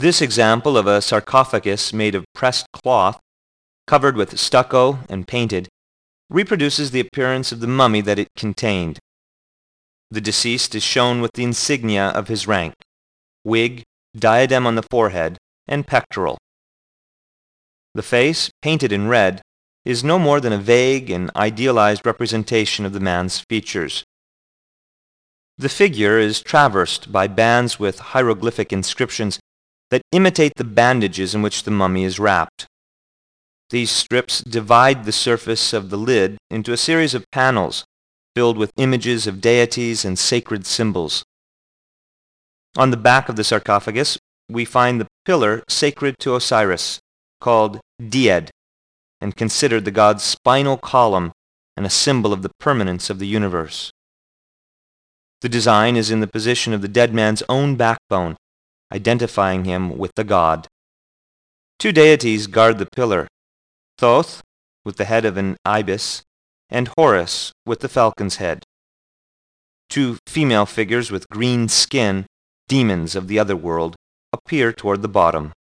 This example of a sarcophagus made of pressed cloth, covered with stucco and painted, reproduces the appearance of the mummy that it contained. The deceased is shown with the insignia of his rank: wig, diadem on the forehead, and pectoral. The face, painted in red, is no more than a vague and idealized representation of the man's features. The figure is traversed by bands with hieroglyphic inscriptions that imitate the bandages in which the mummy is wrapped. These strips divide the surface of the lid into a series of panels filled with images of deities and sacred symbols. On the back of the sarcophagus, we find the pillar sacred to Osiris, called Died, and considered the god's spinal column and a symbol of the permanence of the universe. The design is in the position of the dead man's own backbone, identifying him with the god. Two deities guard the pillar: Thoth, with the head of an ibis, and Horus, with the falcon's head. Two female figures with green skin, demons of the other world, appear toward the bottom.